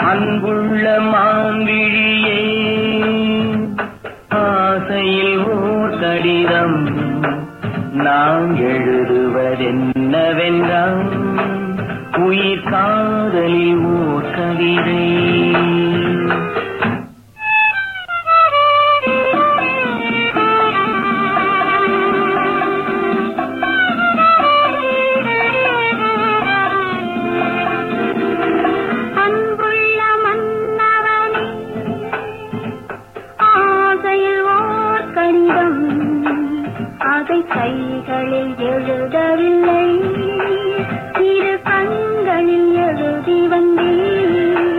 அன்புள்ள மான்விழியே, ஆசையில் ஓர் கடிதம் நான் எழுதுவதென்னவென்றால் உயிர் காதலில் ஓர் கவிதை. கைகளில் எழுதவில்லை, இரு கண்களில் எழுதி வந்தேன்.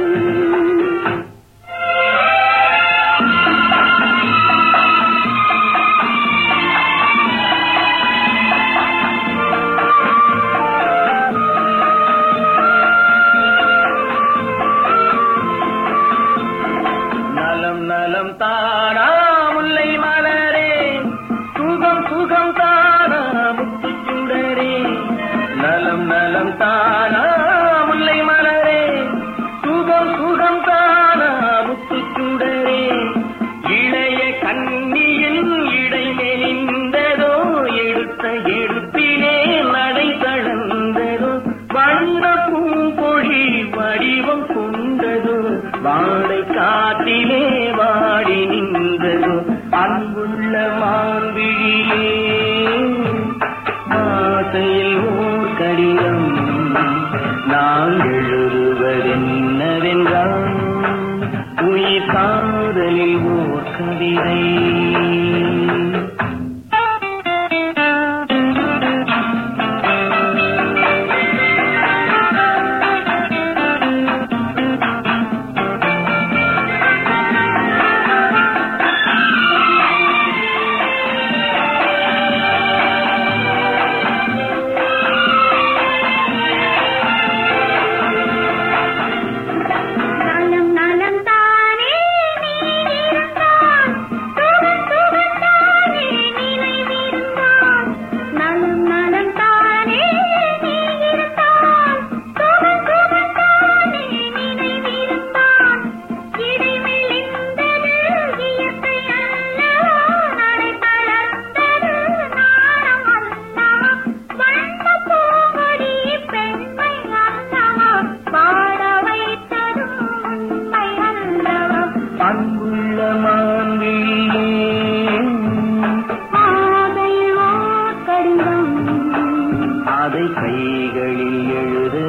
நலம் நலம் தானா முல்லை மலரே, சுகம் சுகம் தானா முத்துச்சுடரே. நலம் நலம் தானா முல்லை மலரே, சுகம் சுகம் தானா முத்துச்சுடரே. இளைய கண்ணியின் இடை மெலிந்ததோ, எடுத்த எடுப்பிலே நடை தளர்ந்ததோ. வண்ண பூம்பொழி வடிவம் கொண்டதோ, வாடை காட்டிலே வாடி நின்றதோ. அன்புள்ள மான்விழியே, ஆசையில் ஓர் கடிதம் நான் எழுதுவதென்னவென்றால் உயிர் காதலில் ஓர் கவிதை. அன்புள்ள மான்விழியே, ஆசையில் ஓர் கடிதம் அதை கைகளில் எழுத